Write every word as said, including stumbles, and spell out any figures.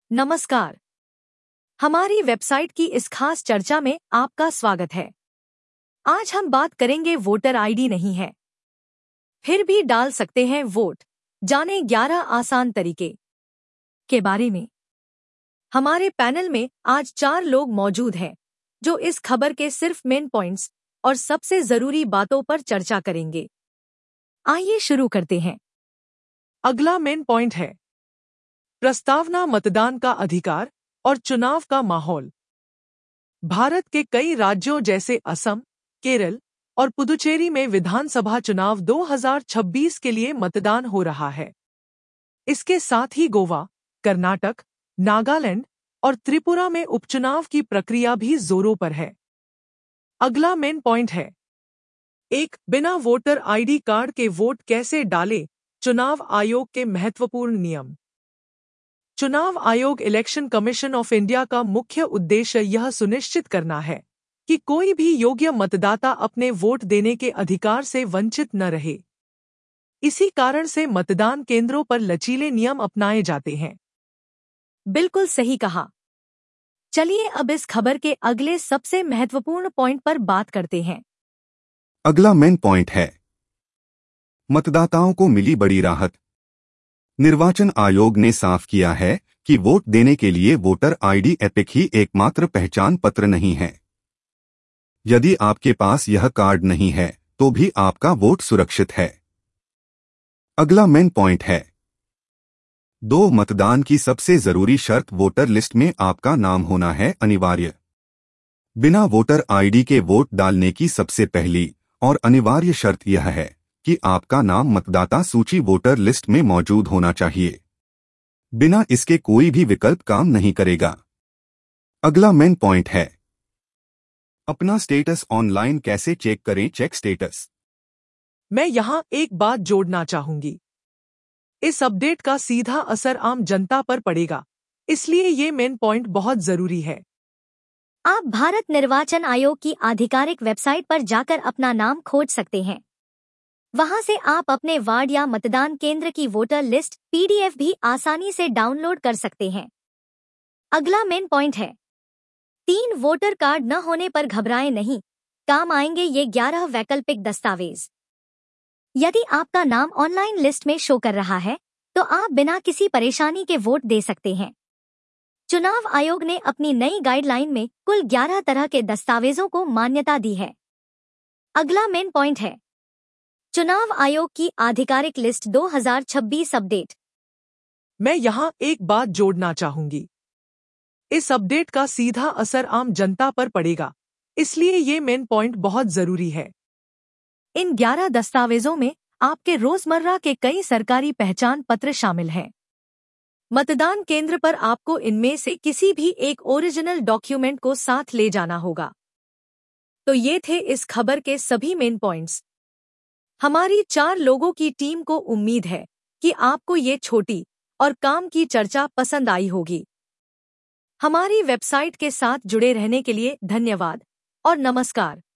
नमस्कार। हमारी वेबसाइट की इस खास चर्चा में आपका स्वागत है। आज हम बात करेंगे वोटर आईडी नहीं है, फिर भी डाल सकते हैं वोट। जाने ग्यारह आसान तरीके के बारे में। हमारे पैनल में आज चार लोग मौजूद हैं जो इस खबर के सिर्फ मेन पॉइंट्स और सबसे जरूरी बातों पर चर्चा करेंगे। आइए शुरू करते हैं। अगला मेन पॉइंट है प्रस्तावना, मतदान का अधिकार और चुनाव का माहौल। भारत के कई राज्यों जैसे असम, केरल और पुदुचेरी में विधानसभा चुनाव दो हज़ार छब्बीस के लिए मतदान हो रहा है। इसके साथ ही गोवा, कर्नाटक, नागालैंड और त्रिपुरा में उपचुनाव की प्रक्रिया भी जोरों पर है। अगला मेन पॉइंट है एक बिना वोटर आईडी कार्ड के वोट कैसे डालें, चुनाव आयोग के महत्वपूर्ण नियम। चुनाव आयोग इलेक्शन कमीशन ऑफ इंडिया का मुख्य उद्देश्य यह सुनिश्चित करना है कि कोई भी योग्य मतदाता अपने वोट देने के अधिकार से वंचित न रहे। इसी कारण से मतदान केंद्रों पर लचीले नियम अपनाए जाते हैं। बिल्कुल सही कहा। चलिए अब इस खबर के अगले सबसे महत्वपूर्ण पॉइंट पर बात करते हैं। अगला मेन पॉइंट है मतदाताओं को मिली बड़ी राहत। निर्वाचन आयोग ने साफ किया है कि वोट देने के लिए वोटर आईडी एपिक ही एकमात्र पहचान पत्र नहीं है। यदि आपके पास यह कार्ड नहीं है तो भी आपका वोट सुरक्षित है। अगला मेन पॉइंट है दो मतदान की सबसे जरूरी शर्त, वोटर लिस्ट में आपका नाम होना है अनिवार्य। बिना वोटर आईडी के वोट डालने की सबसे पहली और अनिवार्य शर्त यह है कि आपका नाम मतदाता सूची वोटर लिस्ट में मौजूद होना चाहिए। बिना इसके कोई भी विकल्प काम नहीं करेगा। अगला मेन पॉइंट है अपना स्टेटस ऑनलाइन कैसे चेक करें, चेक स्टेटस। मैं यहाँ एक बात जोड़ना चाहूंगी। इस अपडेट का सीधा असर आम जनता पर पड़ेगा, इसलिए ये मेन पॉइंट बहुत जरूरी है। आप भारत निर्वाचन आयोग की आधिकारिक वेबसाइट पर जाकर अपना नाम खोज सकते हैं। वहां से आप अपने वार्ड या मतदान केंद्र की वोटर लिस्ट पीडीएफ भी आसानी से डाउनलोड कर सकते हैं। अगला मेन पॉइंट है तीन वोटर कार्ड न होने पर घबराएं नहीं, काम आएंगे ये ग्यारह वैकल्पिक दस्तावेज। यदि आपका नाम ऑनलाइन लिस्ट में शो कर रहा है तो आप बिना किसी परेशानी के वोट दे सकते हैं। चुनाव आयोग ने अपनी नई गाइडलाइन में कुल ग्यारह तरह के दस्तावेजों को मान्यता दी है। अगला मेन पॉइंट है चुनाव आयोग की आधिकारिक लिस्ट दो हज़ार छब्बीस अपडेट। मैं यहाँ एक बात जोड़ना चाहूंगी। इस अपडेट का सीधा असर आम जनता पर पड़ेगा, इसलिए ये मेन पॉइंट बहुत जरूरी है। इन ग्यारह दस्तावेजों में आपके रोजमर्रा के कई सरकारी पहचान पत्र शामिल हैं। मतदान केंद्र पर आपको इनमें से किसी भी एक ओरिजिनल डॉक्यूमेंट को साथ ले जाना होगा। तो ये थे इस खबर के सभी मेन पॉइंट्स। हमारी चार लोगों की टीम को उम्मीद है कि आपको ये छोटी और काम की चर्चा पसंद आई होगी। हमारी वेबसाइट के साथ जुड़े रहने के लिए धन्यवाद और नमस्कार।